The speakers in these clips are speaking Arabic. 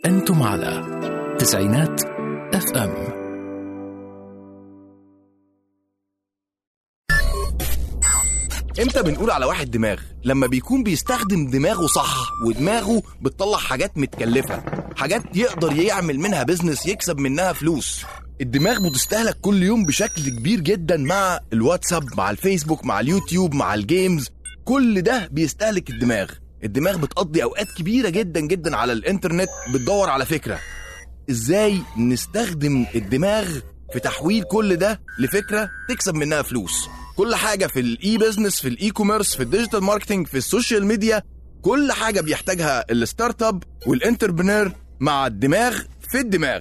أنتم على تسعينات FM. امتى بنقول على واحد دماغ؟ لما بيكون بيستخدم دماغه صح، ودماغه بتطلع حاجات متكلفة، حاجات يقدر يعمل منها بيزنس يكسب منها فلوس. الدماغ بتستهلك كل يوم بشكل كبير جدا مع الواتساب، مع الفيسبوك، مع اليوتيوب، مع الجيمز. كل ده بيستهلك الدماغ بتقضي اوقات كبيرة جدا جدا على الانترنت بتدور على فكرة. ازاي نستخدم الدماغ في تحويل كل ده لفكرة تكسب منها فلوس؟ كل حاجة في الاي بيزنس، في الاي كوميرس، في الديجيتال ماركتينج، في السوشيال ميديا، كل حاجة بيحتاجها الستارت اب والانتربرنور مع الدماغ في الدماغ.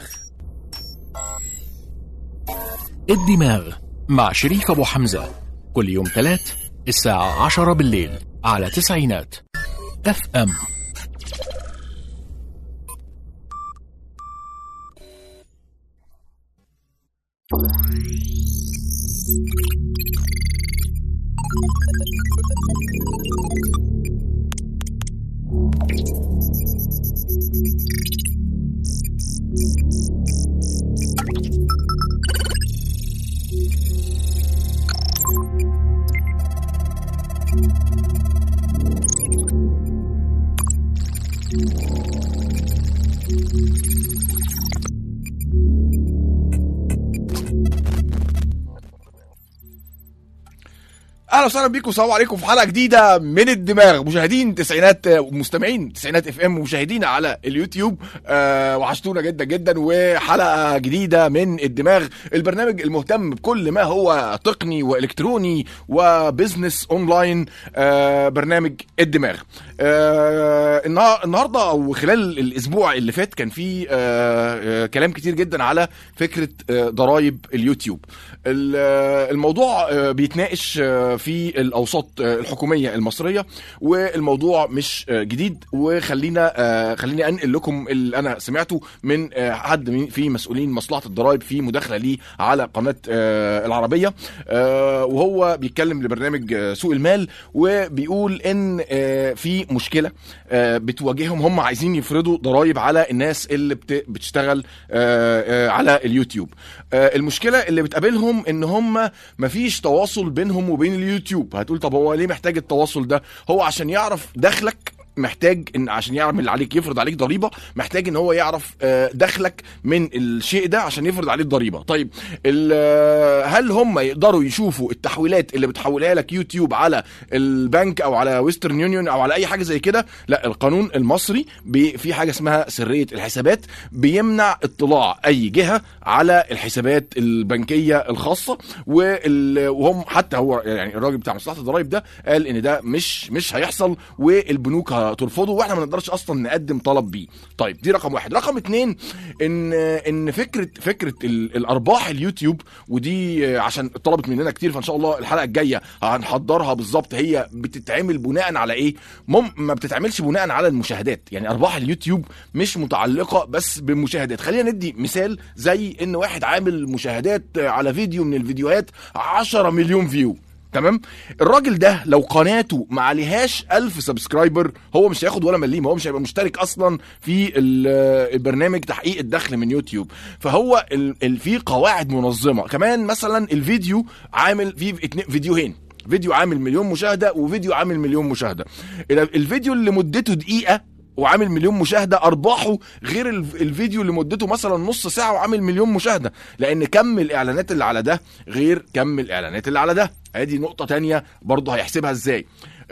الدماغ مع شريف أبو حمزة، كل يوم 3 الساعة 10 بالليل على تسعينات FM. اهلا وسهلا بيكم، السلام عليكم في حلقه جديده من الدماغ. مشاهدين تسعينات ومستمعين تسعينات FM ومشاهدين على اليوتيوب، وحشتونا جدا جدا. وحلقه جديده من الدماغ، البرنامج المهتم بكل ما هو تقني والكتروني وبزنس اونلاين. برنامج الدماغ. النهارده او خلال الاسبوع اللي فات كان في كلام كتير جدا على فكره ضرائب اليوتيوب. الموضوع بيتناقش في الأوساط الحكومية المصرية، والموضوع مش جديد. خليني أنقل لكم اللي أنا سمعته من حد في مسؤولين مصلحة الضرائب في مداخلة لي على قناة العربية، وهو بيتكلم لبرنامج سوق المال، وبيقول إن في مشكلة بتواجههم. هم عايزين يفرضوا ضرائب على الناس اللي بتشتغل على اليوتيوب. المشكلة اللي بتقابلهم إن هم مفيش تواصل بينهم وبين اليوتيوب. هتقول طب هو ليه محتاج التواصل ده؟ هو عشان يعرف دخلك، محتاج ان عشان يعمل عليك يفرض عليك ضريبه، محتاج ان هو يعرف دخلك من الشيء ده عشان يفرض عليك ضريبه. طيب هل هم يقدروا يشوفوا التحويلات اللي بتحولها لك يوتيوب على البنك او على ويسترن يونيون او على اي حاجه زي كده؟ لا، القانون المصري في حاجه اسمها سريه الحسابات، بيمنع اطلاع اي جهه على الحسابات البنكيه الخاصه. وهم حتى هو يعني الراجل بتاع مصلحه الضرائب ده قال ان ده مش هيحصل، والبنوك ترفضه، واحنا ما نقدرش اصلا نقدم طلب بيه. طيب دي رقم واحد. رقم 2 ان فكره الارباح اليوتيوب، ودي عشان طلبت مننا كتير، فان شاء الله الحلقه الجايه هنحضرها بالظبط. هي بتتعمل بناء على ايه؟ ما بتتعملش بناء على المشاهدات. يعني ارباح اليوتيوب مش متعلقه بس بالمشاهدات. خلينا ندي مثال، زي ان واحد عامل مشاهدات على فيديو من الفيديوهات 10 مليون فيو، تمام؟ الراجل ده لو قناته ما عليهاش 1000 سبسكرايبر، هو مش هياخد ولا مليم، هو مش هيبقى مشترك اصلا في البرنامج تحقيق الدخل من يوتيوب. فهو في قواعد منظمه. كمان مثلا الفيديو عامل فيه فيديوهين، فيديو عامل 1,000,000 مشاهده وفيديو عامل 1,000,000 مشاهده. الفيديو اللي مدته دقيقه وعامل 1,000,000 مشاهدة، أرباحه غير الفيديو اللي مدته مثلا نص ساعة وعامل 1,000,000 مشاهدة، لأن كم الإعلانات اللي على ده غير كم الإعلانات اللي على ده. هذه نقطة تانية برضه هيحسبها إزاي.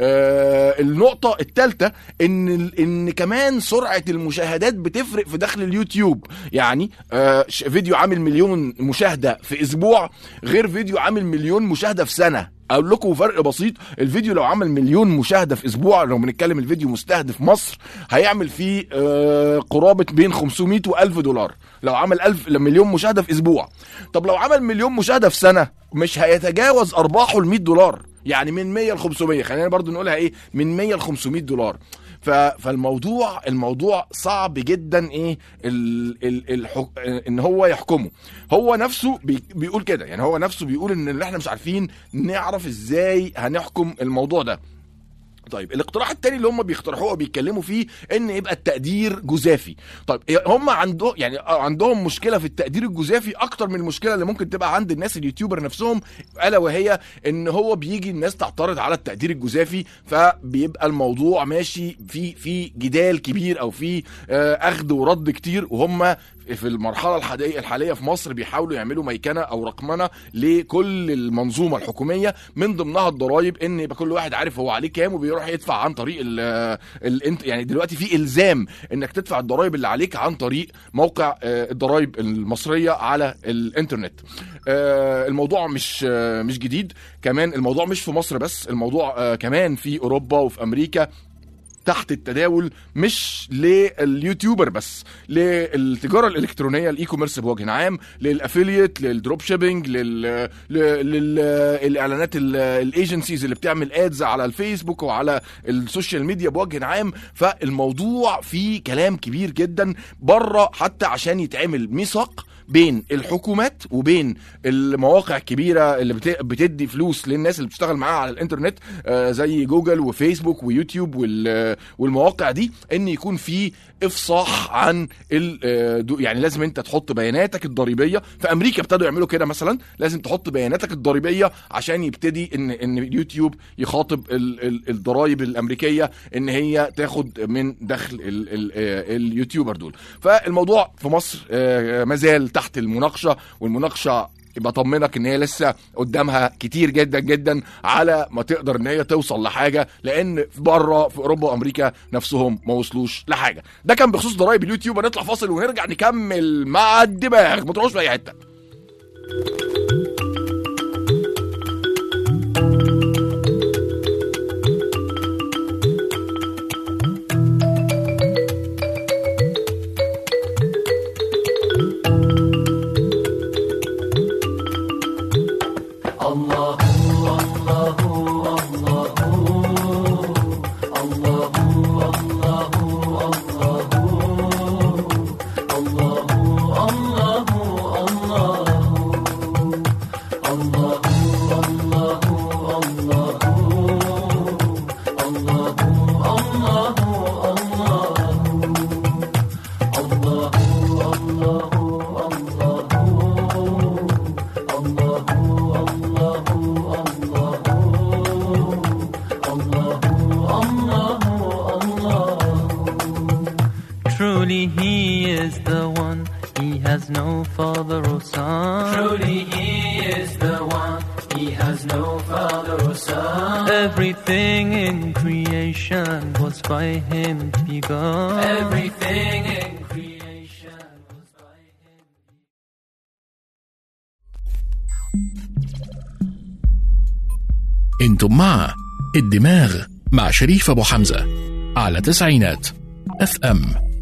النقطة الثالثة ان كمان سرعة المشاهدات بتفرق في دخل اليوتيوب. يعني فيديو عامل 1,000,000 مشاهدة في اسبوع غير فيديو عامل 1,000,000 مشاهدة في سنة. اقول لكم فرق بسيط، الفيديو لو عمل 1,000,000 مشاهدة في اسبوع، لو بنتكلم الفيديو مستهدف مصر، هيعمل فيه قرابة بين 500 و1000 دولار لو عمل 1,000,000 مشاهدة في اسبوع. طب لو عمل 1,000,000 مشاهدة في سنة، مش هيتجاوز ارباحه ال 100 دولار، يعني من 100 ل 500. خلينا برضو نقولها ايه، من 100 ل 500 دولار. فالموضوع صعب جدا ايه ان هو يحكمه. هو نفسه بيقول كده، يعني هو نفسه بيقول ان احنا مش عارفين نعرف ازاي هنحكم الموضوع ده. طيب الاقتراح التاني اللي هم بيقترحوه وبيتكلموا فيه ان يبقى التقدير جزافي. طيب هم عندهم مشكله في التقدير الجزافي اكتر من المشكله اللي ممكن تبقى عند الناس اليوتيوبر نفسهم، الا وهي ان هو بيجي الناس تعترض على التقدير الجزافي، فبيبقى الموضوع ماشي في جدال كبير او في اخذ ورد كتير، وهم في المرحله الحاليه في مصر بيحاولوا يعملوا ميكنه او رقمنه لكل المنظومه الحكوميه، من ضمنها الضرايب، ان يبقى كل واحد عارف هو عليه كام وبيروح يدفع عن طريق يعني دلوقتي في الزام انك تدفع الضرايب اللي عليك عن طريق موقع الضرايب المصريه على الانترنت. الموضوع مش جديد، كمان الموضوع مش في مصر بس، الموضوع كمان في اوروبا وفي امريكا تحت التداول، مش لليوتيوبر بس، للتجاره الالكترونيه، الاي كوميرس بوجه عام، للافيليت، للدروب شيبينج، للاعلانات الايجنسيز اللي بتعمل ادز على الفيسبوك وعلى السوشيال ميديا بوجه عام. فالموضوع فيه كلام كبير جدا بره، حتى عشان يتعمل ميثاق بين الحكومات وبين المواقع الكبيره اللي بتدي فلوس للناس اللي بتشتغل معاها على الانترنت، زي جوجل وفيسبوك ويوتيوب والمواقع دي، ان يكون في افصاح عن يعني لازم انت تحط بياناتك الضريبيه. في امريكا ابتدوا يعملوا كده مثلا، لازم تحط بياناتك الضريبيه عشان يبتدي ان يوتيوب يخاطب الضرايب الامريكيه ان هي تاخد من دخل اليوتيوبر دول. فالموضوع في مصر مازال تحت المناقشه، والمناقشه بطمنك ان هي لسه قدامها كتير جدا جدا على ما تقدر ان هي توصل لحاجه، لان بره في اوروبا وامريكا نفسهم ما وصلوش لحاجه. ده كان بخصوص ضرايب اليوتيوب. هنطلع فاصل ونرجع نكمل مع الدماغ، ما تروحوش في اي حته. Truly he is the one, he has no father or son. Truly he is the one, he has no father or son. Everything in creation was by him begun. Everything in creation was by him begun. انتم مع الدماغ مع شريف ابو حمزة على تسعينات اف ام.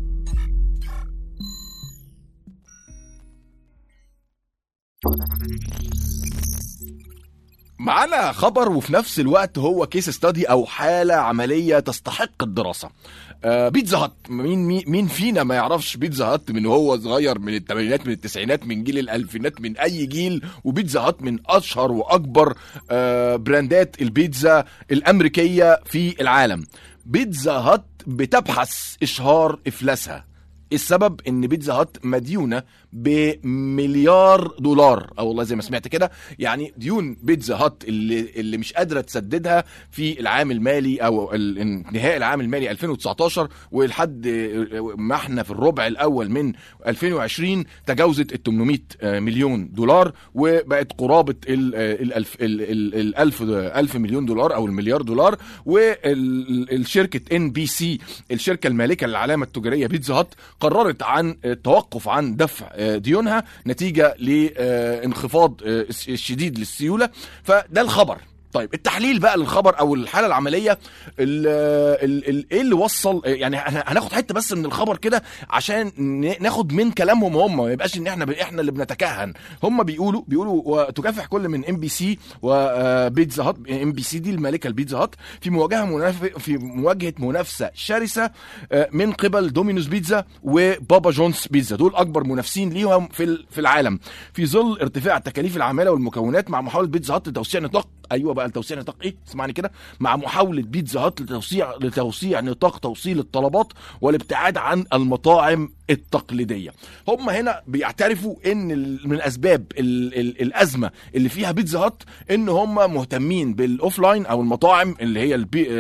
معانا خبر وفي نفس الوقت هو كيس ستادي او حاله عمليه تستحق الدراسه. بيتزا هات، مين فينا ما يعرفش بيتزا هات من هو صغير، من الثمانينات من التسعينات من جيل الالفينات من اي جيل. وبيتزا هات من اشهر واكبر براندات البيتزا الامريكيه في العالم. بيتزا هات بتبحث اشهار افلاسها. السبب ان بيتزا هات مديونه بمليار دولار، او والله زي ما سمعت كده، يعني ديون بيتزا هات اللي مش قادره تسددها في العام المالي او انتهاء العام المالي 2019 ولحد ما احنا في الربع الاول من 2020 تجاوزت ال 800 مليون دولار، وبقت قرابه ال 1000 مليون دولار او المليار دولار. والشركه NBC الشركه المالكه للعلامه التجاريه بيتزا هات قررت عن التوقف عن دفع ديونها نتيجة لانخفاض الشديد للسيولة. فده الخبر. طيب التحليل بقى للخبر او الحاله العمليه، ايه اللي وصل، يعني هناخد حته بس من الخبر كده عشان ناخد من كلامهم هم، ما يبقاش ان احنا اللي بنتكهن. هم بيقولوا وتكافح كل من NBC وبيتزا هات. NBC دي المالكه البيتزا هات في مواجهه منافسه شرسه من قبل دومينوز بيتزا وبابا جونز بيتزا، دول اكبر منافسين ليهم في العالم، في ظل ارتفاع تكاليف العماله والمكونات، مع محاوله بيتزا هات لتوسيع نطاق بقى لتوسيع نطاق ايه، اسمعني كده، مع محاوله بيتزا هات لتوسيع نطاق توصيل الطلبات والابتعاد عن المطاعم التقليديه. هم هنا بيعترفوا ان من اسباب الازمه اللي فيها بيتزا هات ان هم مهتمين بالاوفلاين او المطاعم اللي هي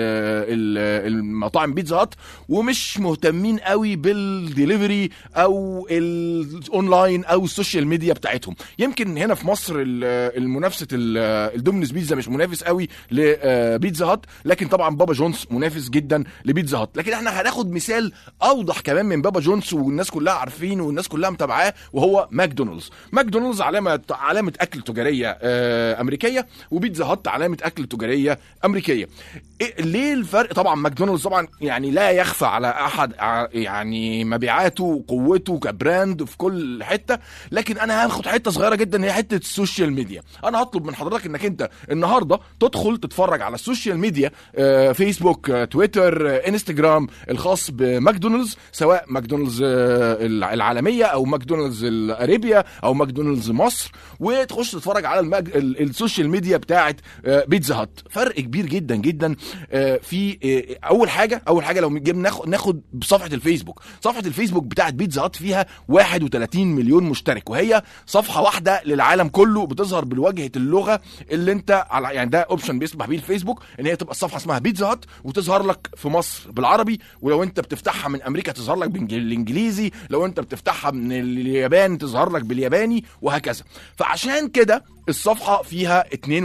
المطاعم بيتزا هات، ومش مهتمين قوي بالديليفري او الاونلاين او السوشيال ميديا بتاعتهم. يمكن هنا في مصر المنافسه الدومينوز بيتزا مش منافس قوي لبيتزا هات، لكن طبعا بابا جونز منافس جدا لبيتزا هات. لكن احنا هناخد مثال اوضح كمان من بابا جونز والناس كلها عارفينه والناس كلها متابعاه، وهو ماكدونالدز. ماكدونالدز علامه اكل تجاريه امريكيه، وبيتزا هات علامه اكل تجاريه امريكيه. ليه الفرق؟ طبعا ماكدونالدز طبعا يعني لا يخفى على احد يعني مبيعاته وقوته كبراند في كل حته، لكن انا هاخد حته صغيره جدا هي حته السوشيال ميديا. انا هطلب من حضرتك انك انت النهارده تدخل تتفرج على السوشيال ميديا، فيسبوك، تويتر، انستجرام الخاص بماكدونالدز، سواء ماكدونالدز العالميه او ماكدونالدز الاريبيا او ماكدونالدز مصر، وتخش تتفرج على السوشيال ميديا بتاعه بيتزا هات. فرق كبير جدا جدا. في اول حاجه لو ناخد بصفحه الفيسبوك. صفحه الفيسبوك بتاعه بيتزا هات فيها 31 مليون مشترك، وهي صفحه واحده للعالم كله، بتظهر بالواجهه اللغه اللي انت يعني ده اوبشن بيسمح بيه الفيسبوك ان هي تبقى الصفحه اسمها بيتزا هات وتظهر لك في مصر بالعربي، ولو انت بتفتحها من امريكا تظهر لك بالانجليزي، لو انت بتفتحها من اليابان تظهر لك بالياباني، وهكذا. فعشان كده الصفحه فيها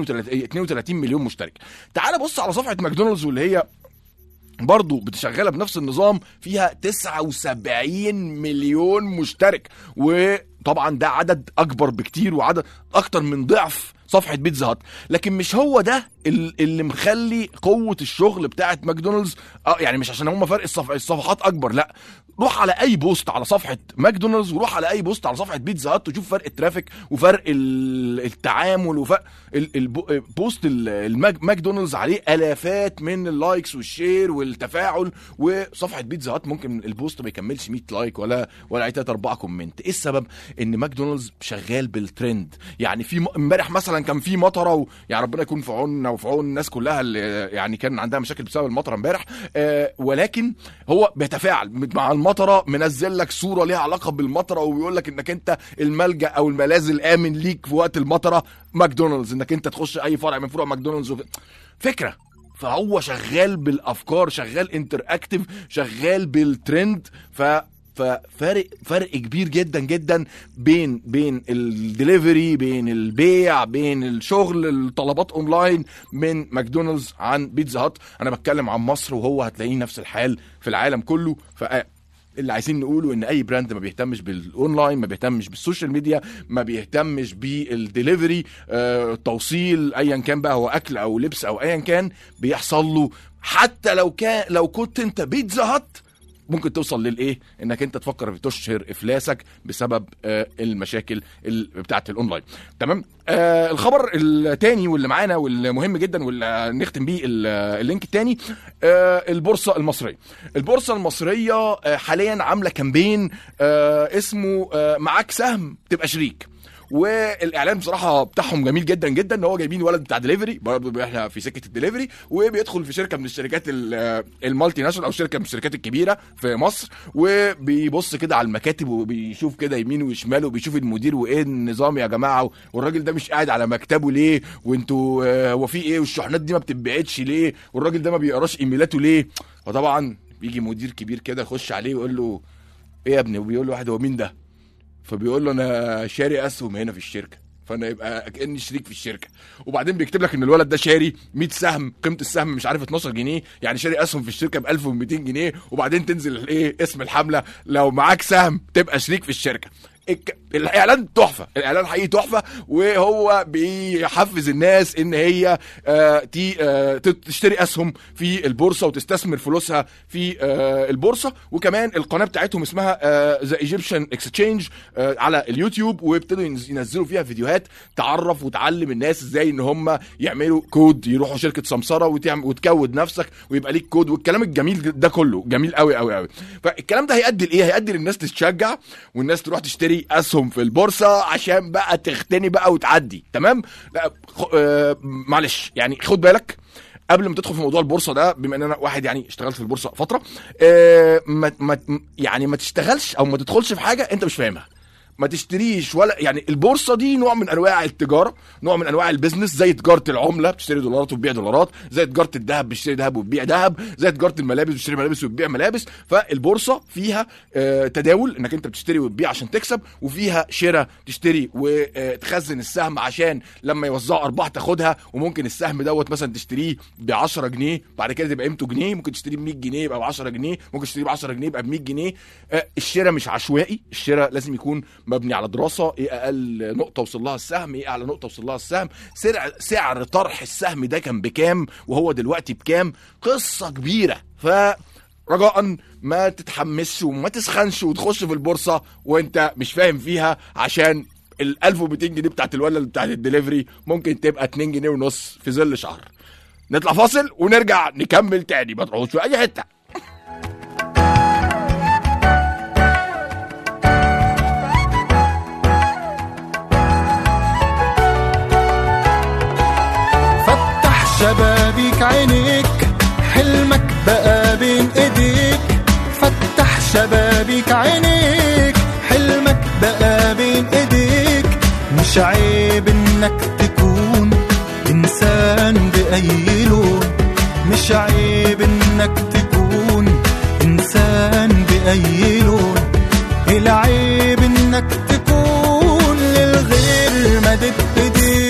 32 مليون مشترك. تعال بص على صفحه ماكدونالدز واللي هي برضو بتشغلها بنفس النظام، فيها 79 مليون مشترك، وطبعا ده عدد اكبر بكتير وعدد اكتر من ضعف صفحه بيتزا هات. لكن مش هو ده اللي مخلي قوه الشغل بتاعه ماكدونالدز، يعني مش عشان هم فرق الصفحات اكبر، لا، روح على اي بوست على صفحه ماكدونالدز وروح على اي بوست على صفحه بيتزا هات وشوف فرق الترافيك وفرق التعامل وفرق البوست ماكدونالدز عليه الافات من اللايكس والشير والتفاعل، وصفحه بيتزا هات ممكن البوست ما يكملش 100 لايك ولا 3-4 كومنت. ايه السبب؟ ان ماكدونالدز شغال بالترند. يعني في امبارح مثلا كان في مطره، يعني ربنا يكون في عوننا وفي عون الناس كلها اللي يعني كان عندها مشاكل بسبب المطره امبارح، ولكن هو بيتفاعل مع المطره، منزل لك صوره ليها علاقه بالمطره وبيقول لك انك انت الملجا او الملاذ الامن ليك في وقت المطره ماكدونالدز، انك انت تخش اي فرع من فروع ماكدونالدز فكره. فهو شغال بالافكار، شغال انتر اكتيف، شغال بالترند. ففرق كبير جدا جدا بين الدليفري، بين البيع، بين الشغل الطلبات اونلاين من ماكدونالدز عن بيتزا هات. انا بتكلم عن مصر وهو هتلاقيه نفس الحال في العالم كله. اللي عايزين نقوله ان اي براند ما بيهتمش بالاونلاين، ما بيهتمش بالسوشيال ميديا، ما بيهتمش بالدليفري، توصيل ايا كان بقى هو اكل او لبس او ايا كان، بيحصل له. حتى لو كنت انت بيتزا هات ممكن توصل للايه، انك انت تفكر في تشهر افلاسك بسبب المشاكل بتاعه الاونلاين. تمام. الخبر الثاني واللي معانا والمهم جدا واللي نختم بيه اللينك الثاني، البورصه المصريه حاليا عامله كامبين اسمه معاك سهم تبقى شريك. والاعلان بصراحه بتاعهم جميل جدا جدا، ان هو جايبين ولد بتاع دليفري، برضه احنا في سكه الدليفري، وبيدخل في شركه من الشركات المالتي ناشونال او شركه من الشركات الكبيره في مصر، وبيبص كده على المكاتب وبيشوف كده يمين وشمال وبيشوف المدير وايه النظام يا جماعه، والراجل ده مش قاعد على مكتبه ليه، وانتوا هو في ايه، والشحنات دي ما بتتبعتش ليه، والراجل ده ما بيقراش ايميلاته ليه. فطبعا بيجي مدير كبير كده يخش عليه ويقول له ايه يا ابني، وبيقول له واحد هو مين ده، فبيقول له انا شاري اسهم هنا في الشركه، فانا يبقى كاني شريك في الشركه. وبعدين بيكتب لك ان الولد ده شاري 100 سهم، قيمه السهم مش عارف 12 جنيه، يعني شاري اسهم في الشركه ب 1200 جنيه. وبعدين تنزل ايه اسم الحمله، لو معاك سهم تبقى شريك في الشركه. الاعلان تحفه، الاعلان حقيقي تحفه، وهو بيحفز الناس ان هي تشتري اسهم في البورصه وتستثمر فلوسها في البورصه. وكمان القناه بتاعتهم اسمها ذا ايجيبشن اكسشينج على اليوتيوب، وابتدوا ينزلوا فيها فيديوهات تعرف وتعلم الناس ازاي ان هم يعملوا كود، يروحوا شركه سمسره وتكود نفسك ويبقى ليك كود، والكلام الجميل ده كله جميل قوي قوي قوي. فالكلام ده هيؤدي لايه؟ هيؤدي للناس تتشجع والناس تروح تشتري اسهم اسهم في البورصه عشان بقى تختني بقى وتعدي. تمام؟ لا معلش يعني خد بالك قبل ما تدخل في موضوع البورصه ده، بما ان انا واحد يعني اشتغلت في البورصه فتره، ما تشتغلش او ما تدخلش في حاجه انت مش فاهمها. ما تشتريش ولا يعني البورصه دي نوع من انواع التجاره، نوع من انواع البيزنس، زي تجاره العمله بتشتري دولارات وتبيع دولارات، زي تجاره الذهب بتشتري ذهب وتبيع ذهب، زي تجاره الملابس بتشتري ملابس وتبيع ملابس. فالبورصه فيها تداول، انك انت بتشتري وتبيع عشان تكسب، وفيها شراء تشتري وتخزن السهم عشان لما يوزعوا ارباح تاخدها. وممكن السهم دوت مثلا تشتريه ب 10 جنيه بعد كده تبقى قيمته جنيه، ممكن تشتريه ب 100 جنيه يبقى ب 10 جنيه، ممكن تشتريه ب 10 جنيه يبقى ب 100 جنيه. الشراء مش عشوائي، الشراء لازم يكون مبني على دراسه، ايه اقل نقطه وصل لها السهم، ايه اعلى نقطه وصل لها السهم، سعر طرح السهم ده كان بكام وهو دلوقتي بكام، قصه كبيره. فرجاء ما تتحمسش وما تسخنش وتخش في البورصه وانت مش فاهم فيها، عشان ال 1200 جنيه بتاعت الولا بتاعت الدليفري ممكن تبقى 2 جنيه ونص في ظل شهر. نطلع فاصل ونرجع نكمل تاني، ما تروحوش في اي حته. شبابيك عينيك حلمك بقى بين ايديك، فتح شبابيك عينيك حلمك بقى بين ايديك. مش عيب انك تكون انسان بأي لون، مش عيب انك تكون انسان بأي لون، العيب انك تكون للغير مدد ايديك.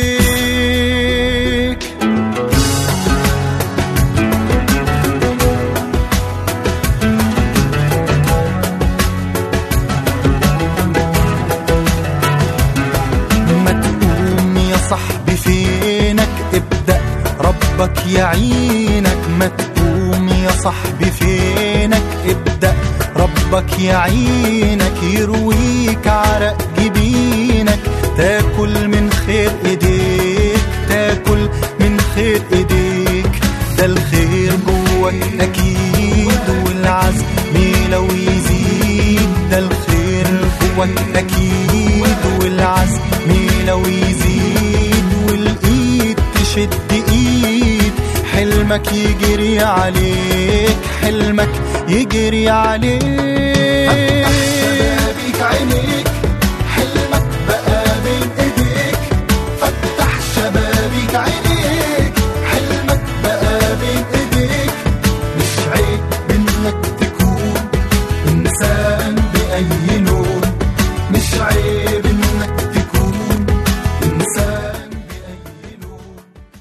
صاحبي فينك ابدأ ربك يعينك، ما تقوم يا صاحبي فينك ابدأ ربك يعينك، يرويك عرق جبينك، تاكل من خير ايديك، تاكل من خير ايديك. ده الخير جواك اكيد والعزم لو يزيد، ده الخير جواك اكيد والعزم لو يزيد، والايد تشد ايد، حلمك يجري عليك، حلمك يجري عليك. فتح شبابيك عينيك حلمك بقى بين ايديك، فتح شبابيك عينيك حلمك بقى بين ايديك. مش عيب انك تكون انسان بأي لون، مش عيب انك تكون انسان بأي لون.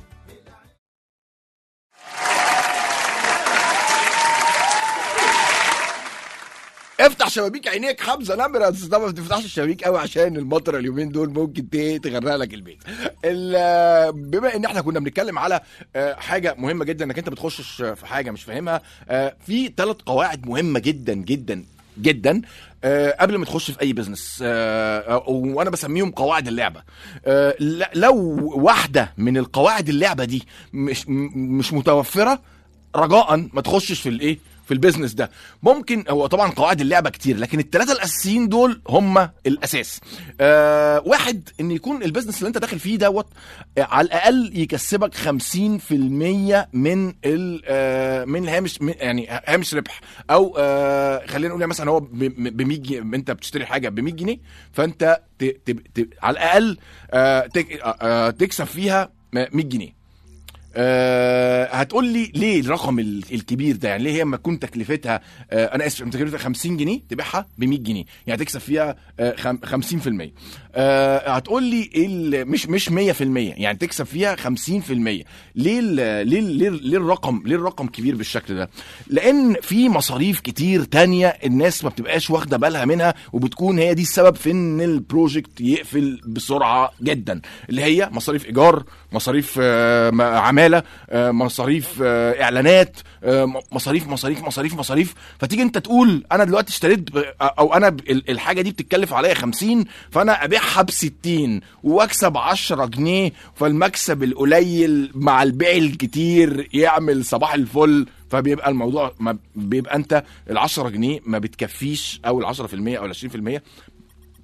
افتح شبابيك عينيك حمزه نمره. طبعا ما تفتحش الشبابيك قوي عشان المطره اليومين دول ممكن تغرق لك البيت. بما ان احنا كنا بنتكلم على حاجه مهمه جدا، انك انت بتخشش في حاجه مش فاهمها، في 3 قواعد مهمه جدا جدا جدا قبل ما تخش في اي بزنس، وانا بسميهم قواعد اللعبه. لو واحده من القواعد اللعبه دي مش متوفره، رجاء ما تخشش في الايه في البيزنس ده. ممكن هو طبعا قواعد اللعبه كتير، لكن ال3 الاساسيين دول هم الاساس. واحد، ان يكون البيزنس اللي انت داخل فيه دوت على الاقل يكسبك 50% من من هامش، يعني هامش ربح، او خلينا نقول مثلا هو ب 100 جنيه، انت بتشتري حاجه ب 100 جنيه، فانت على الاقل تكسب فيها 100 جنيه. هتقول لي ليه الرقم الكبير ده؟ يعني ليه هي لما تكون تكلفتها انا اسف تكلفتها 50 جنيه تبيعها ب 100 جنيه، يعني تكسب فيها 50%. هتقول لي مش 100%، يعني تكسب فيها 50%. ليه الرقم كبير بالشكل ده؟ لان في مصاريف كتير تانية الناس ما بتبقاش واخده بالها منها، وبتكون هي دي السبب في ان البروجكت يقفل بسرعه جدا، اللي هي مصاريف ايجار، مصاريف عمالة، مصاريف اعلانات، مصاريف. فتيجي انت تقول انا دلوقتي اشتريت او انا الحاجه دي بتتكلف عليا 50، فانا ابيعها ب60 واكسب 10 جنيه، فالمكسب القليل مع البيع الكتير يعمل صباح الفل. فبيبقى الموضوع بيبقى انت ال10 جنيه ما بتكفيش، او ال10% او ال20%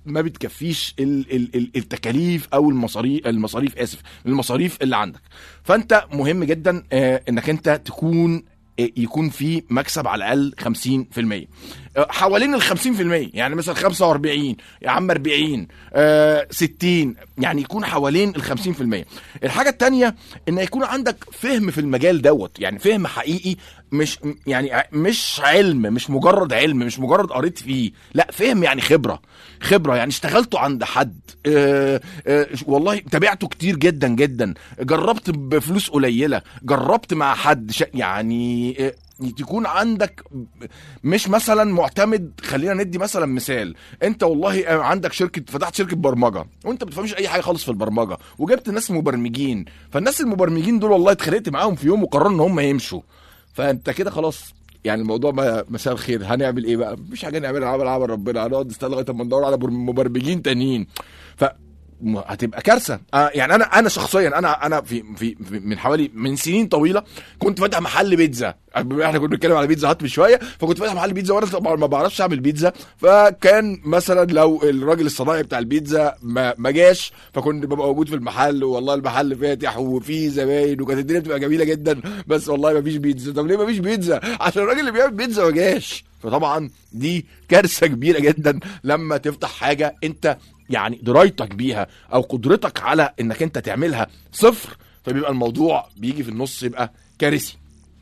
ما بتكفيش التكاليف او المصاريف اللي عندك. فانت مهم جدا انك انت يكون في مكسب على الاقل 50% حوالين ال 50%، يعني مثلا 45 يا عم 40 60، يعني يكون حوالين ال 50%. الحاجه الثانيه ان يكون عندك فهم في المجال دوت، يعني فهم حقيقي، مش علم، مش مجرد علم، مش مجرد قريت فيه، لا فهم يعني خبره، يعني اشتغلته عند حد، والله تابعته كتير جدا جدا، جربت بفلوس قليله، جربت مع حد يعني تكون عندك مش مثلا معتمد. خلينا ندي مثلا مثال، انت والله عندك فتحت شركه برمجه وانت بتفهمش اي حاجه خالص في البرمجه، وجبت ناس مبرمجين، فالناس المبرمجين دول والله اتخانقت معاهم في يوم وقرروا ان هم يمشوا، فانت كده خلاص يعني الموضوع مساء الخير، هنعمل ايه بقى؟ مفيش حاجه نعملها، عمل ربنا، هنقعد نستنى لغايه اما ندور على مبرمجين تانيين، هتبقى كارثه. يعني انا شخصيا انا في من سنين طويله كنت فاتح محل بيتزا، احنا كنا بنتكلم على بيتزا هات شويه، فكنت فاتح محل بيتزا وانا طبعا ما بعرفش اعمل بيتزا، فكان مثلا لو الراجل الصنايعي بتاع البيتزا ما جاش فكنت ببقى موجود في المحل، والله المحل فاتح وفيه زباين وكانت الدنيا بتبقى جميله جدا، بس والله ما فيش بيتزا. طب ليه ما فيش بيتزا؟ عشان الراجل اللي بيعمل بيتزا ما جاش. فطبعا دي كارثه كبيره جدا لما تفتح حاجه انت يعني درايتك بيها او قدرتك على انك انت تعملها صفر، فبيبقى الموضوع بيجي في النص يبقى كارثي.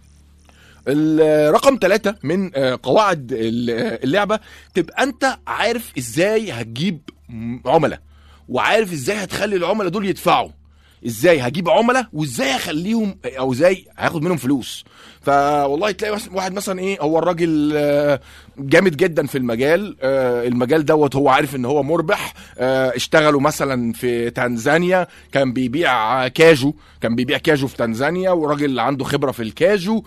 الرقم 3 من قواعد اللعبة، تبقى انت عارف ازاي هتجيب عملاء، وعارف ازاي هتخلي العملاء دول يدفعوا، ازاي هجيب عملاء وازاي هخليهم او ازاي هاخد منهم فلوس. فوالله تلاقي واحد مثلا ايه، هو الراجل جامد جدا في المجال دوت، هو عارف ان هو مربح، اشتغلوا مثلا في تنزانيا، كان بيبيع كاجو في تنزانيا، وراجل عنده خبرة في الكاجو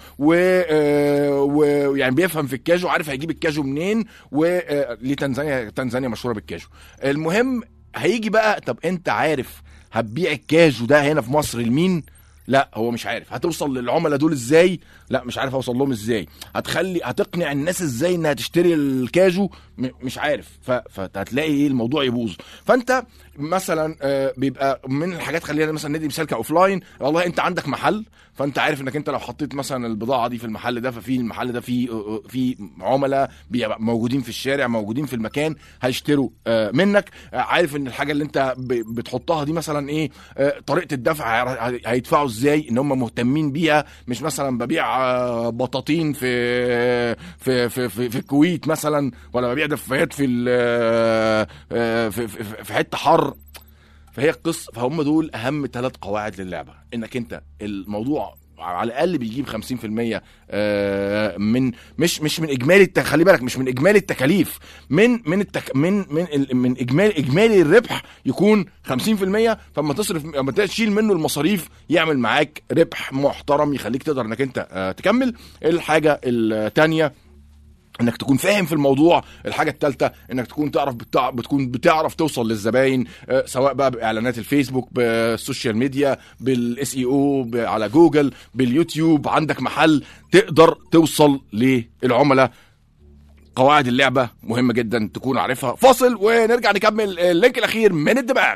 ويعني بيفهم في الكاجو، عارف هيجيب الكاجو منين، وليه تنزانيا مشهورة بالكاجو. المهم هيجي بقى، طب انت عارف هتبيع الكاجو ده هنا في مصر لمين؟ لا هو مش عارف. هتوصل للعملاء دول ازاي؟ لا مش عارف اوصل لهم ازاي. هتقنع الناس ازاي انها تشتري الكاجو؟ مش عارف. فهتلاقي ايه الموضوع يبوظ. فانت مثلا بيبقى من الحاجات، خلينا مثلا ندي مثال كاوفلاين، والله انت عندك محل، فانت عارف انك انت لو حطيت مثلا البضاعه دي في المحل ده، ففي المحل ده في عملاء موجودين في الشارع، موجودين في المكان، هيشتروا منك. عارف ان الحاجه اللي انت بتحطها دي مثلا ايه، طريقه الدفع هيدفعوا ازاي، ان هم مهتمين بيها، مش مثلا ببيع بطاطين في الكويت مثلا، ولا ببيع دفايات في حته حر. فهي القصه. فهم دول اهم 3 قواعد للعبه، انك انت الموضوع على الاقل بيجيب 50% من مش من اجمالي خلي بالك، مش من اجمالي التكاليف، من اجمالي الربح يكون 50%. فما تصرف، لما تشيل منه المصاريف، يعمل معاك ربح محترم يخليك تقدر انك انت تكمل. الحاجه الثانيه انك تكون فاهم في الموضوع. الحاجه الثالثه انك تكون بتعرف توصل للزباين، سواء بقى باعلانات الفيسبوك، بالسوشيال ميديا، بالاس اي او، على جوجل، باليوتيوب، عندك محل تقدر توصل للعملاء. قواعد اللعبه مهمه جدا تكون عارفها. فاصل ونرجع نكمل اللينك الاخير من الدماغ.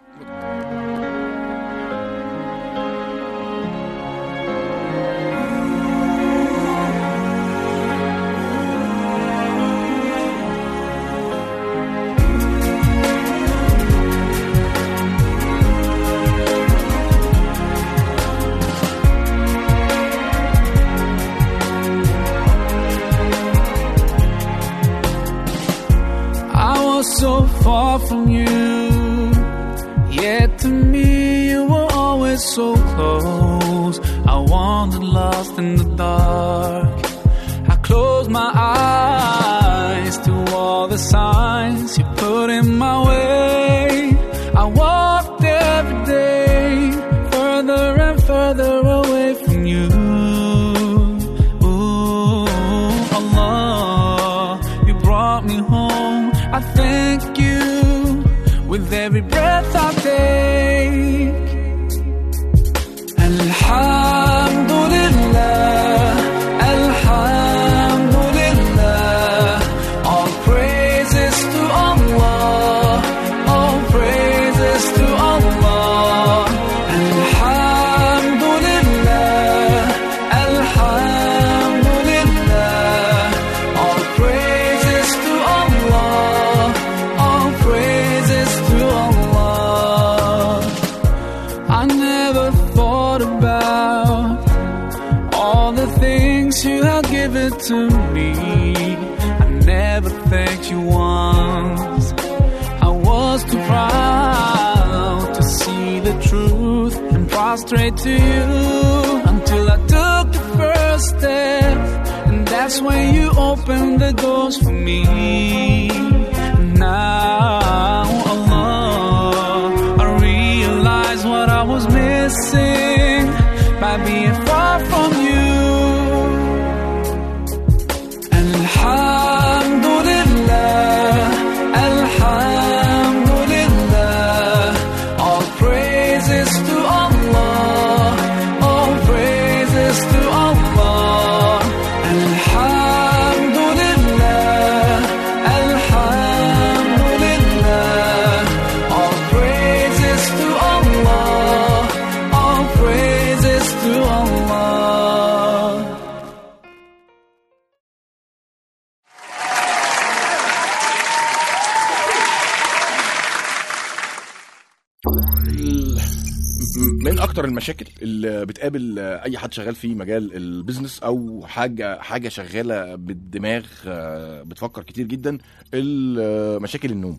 So far from you, yet to me you were always so close. I wandered lost in the dark. I closed my eyes to all the signs you put in my way. I walked every day further and further away from you. Ooh, Allah, you brought me home. I thank you with every breath I take. Alhamdulillah, Alhamdulillah, all praises to Allah. to me. I never thanked you once. I was too proud to see the truth and prostrate to you until I took the first step, and that's when you opened the doors for me. Now, Allah, I realize what I was missing by being far from you. And Alhamdulillah, Alhamdulillah, all praises to Allah, all praises to Allah. Alhamdulillah, Alhamdulillah, all praises to Allah, all praises to Allah. من اكتر المشاكل اللي بتقابل اي حد شغال في مجال البيزنس او حاجه شغاله بالدماغ، بتفكر كتير جدا، مشاكل النوم.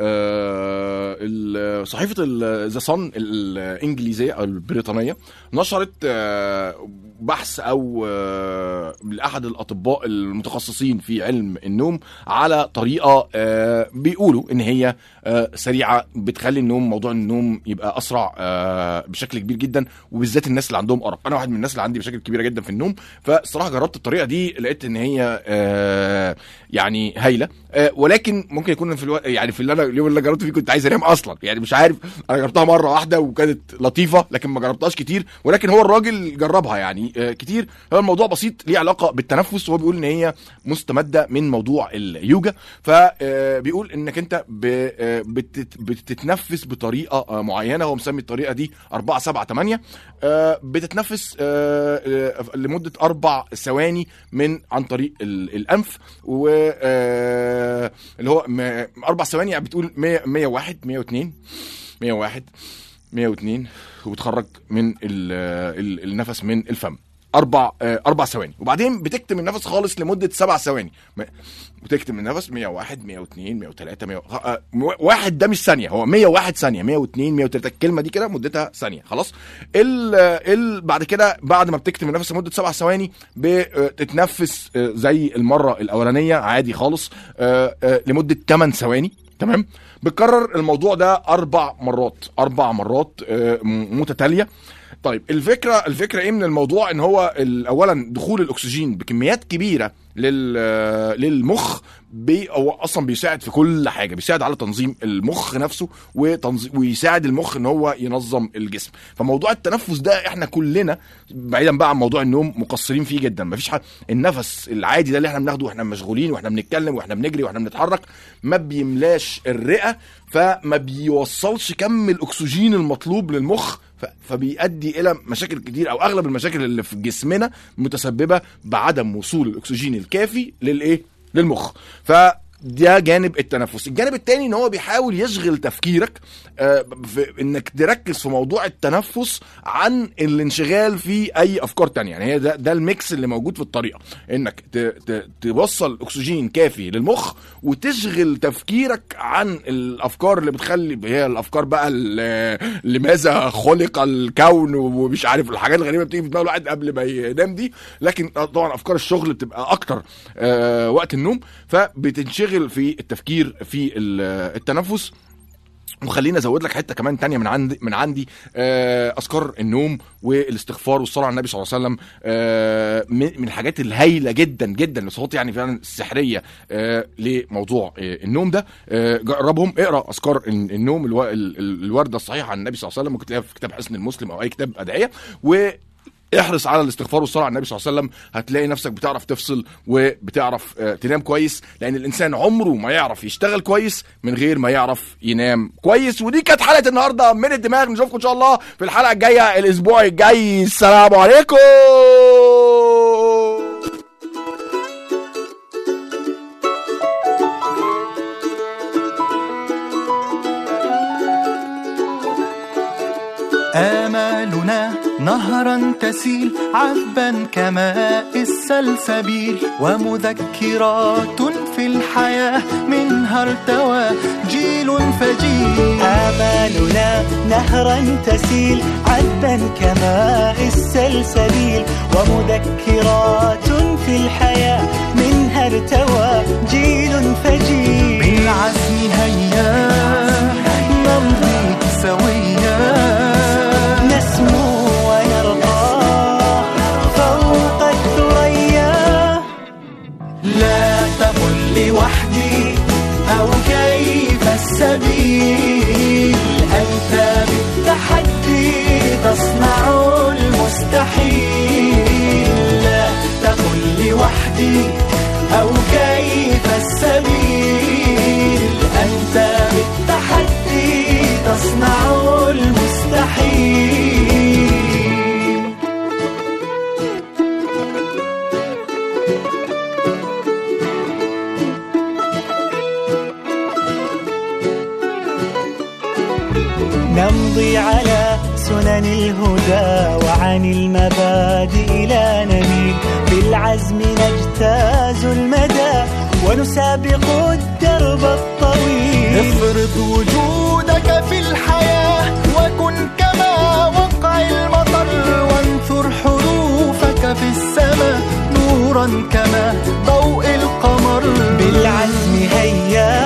صحيفه ذا صن الانجليزيه او البريطانيه نشرت بحث او لاحد الاطباء المتخصصين في علم النوم على طريقه بيقولوا ان هي سريعه، بتخلي النوم، موضوع النوم يبقى اسرع بشكل كبير جدا، وبالذات الناس اللي عندهم ارق. انا واحد من الناس اللي عندي مشاكل كبيره جدا في النوم، فالصراحه جربت الطريقه دي، لقيت ان هي يعني هايله، ولكن ممكن يكون في يعني في اليوم اللي جربته فيه كنت عايز انام اصلا، يعني مش عارف. انا جربتها مره واحده وكانت لطيفه، لكن ما جربتهاش كتير، ولكن هو الراجل جربها يعني كتير. هو الموضوع بسيط، ليه علاقه بالتنفس، وهو بيقول ان هي مستمده من موضوع اليوجا. فبيقول انك انت بتتنفس بطريقه معينه، هو مسمي الطريقه دي 4-7-8. بتتنفس لمده 4 ثواني عن طريق الانف، و اللي هو 4 ثواني، يعني بتقول 101 102 101 102، وبتخرج من النفس من الفم 4 ثواني، وبعدين بتكتم النفس خالص لمدة 7 ثواني. بتكتم النفس 101 102 103 101 ده مش ثانية، هو 101 ثانية، 102 103، الكلمة دي كده مدتها ثانية خلاص. بعد كده بعد ما بتكتم النفس لمدة 7 ثواني بتتنفس زي المرة الأولانية عادي خالص لمدة 8 ثواني. تمام. بتكرر الموضوع ده 4 مرات متتالية. طيب الفكرة ايه من الموضوع؟ ان هو اولا دخول الاكسجين بكميات كبيرة للمخ هو اصلا بيساعد في كل حاجه، بيساعد على تنظيم المخ نفسه ويساعد المخ ان هو ينظم الجسم. فموضوع التنفس ده احنا كلنا بعيدا بقى عن موضوع النوم مقصرين فيه جدا. مفيش حد النفس العادي ده اللي احنا بناخده واحنا مشغولين واحنا بنتكلم واحنا بنجري واحنا بنتحرك ما بيملاش الرئه، فما بيوصلش كم الاكسجين المطلوب للمخ، فبيؤدي الى مشاكل كتير، او اغلب المشاكل اللي في جسمنا متسببه بعدم وصول الاكسجين الكافي للمخ. فده جانب التنفس. الجانب التاني ان هو بيحاول يشغل تفكيرك في انك تركز في موضوع التنفس عن الانشغال في اي افكار تانية. يعني هي ده الميكس اللي موجود في الطريقة، انك توصل اكسجين كافي للمخ وتشغل تفكيرك عن الافكار اللي بتخلي هي الافكار بقى لماذا خلق الكون ومش عارف الحاجات الغريبة بتيجي في دماغ الواحد قبل ما ينام دي. لكن طبعا افكار الشغل بتبقى اكتر وقت النوم، فبتنشغل في التفكير في التنفس. وخلينا ازود لك حته كمان تانية من عندي اذكار النوم والاستغفار والصلاه على النبي صلى الله عليه وسلم، من الحاجات الهائله جدا جدا لصوت يعني فعلا السحريه لموضوع النوم ده. جربهم، اقرا اذكار النوم الوارده الصحيحه عن النبي صلى الله عليه وسلم، ممكن تلاقيها في كتاب حسن المسلم او اي كتاب ادعيه، احرص على الاستغفار والصلاة على النبي صلى الله عليه وسلم. هتلاقي نفسك بتعرف تفصل وبتعرف تنام كويس، لان الانسان عمره ما يعرف يشتغل كويس من غير ما يعرف ينام كويس. ودي كانت حلقة النهاردة من الدماغ. نشوفكم ان شاء الله في الحلقة الجاية الاسبوع الجاي. السلام عليكم. آمالنا نهرا تسيل عذبا كماء السلسبيل، ومذكرات في الحياة منها ارتوى جيل فجيل. آمالنا نهرا تسيل عذبا كماء السلسبيل، ومذكرات في الحياة منها ارتوى جيل فجيل. بالعزم هيا نمضي سويا، نسمو ونرقى فوق الثريا. لا تقل لوحدي أو كيف السبيل، أنت بالتحدي تصنع المستحيل. لا تقل لوحدي أو كيف السبيل، أنت بالتحدي تصنع المستحيل. نمضي على سنن الهدى وعن المبادئ لا نميل، بالعزم نجتاز المدى ونسابق الدرب الطويل. افرض وجودك في الحياة وكن كما وقع المطر، وانثر حروفك في السماء نورا كما ضوء القمر. بالعزم هيا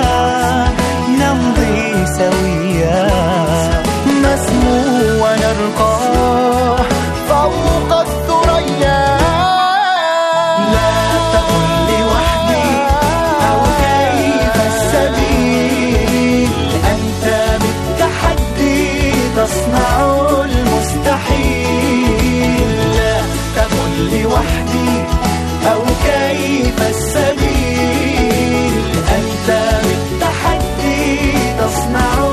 نمضي سويا، نسمو ونرقى فوق الثريا. لا تقل لوحدي أو كيف السبيل، أنت بالتحدي تصنع المستحيل. لا تقل لوحدي أو كيف السبيل، أنت بالتحدي تصنع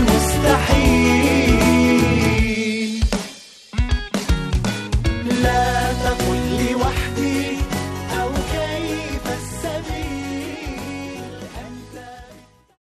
المستحيل. لا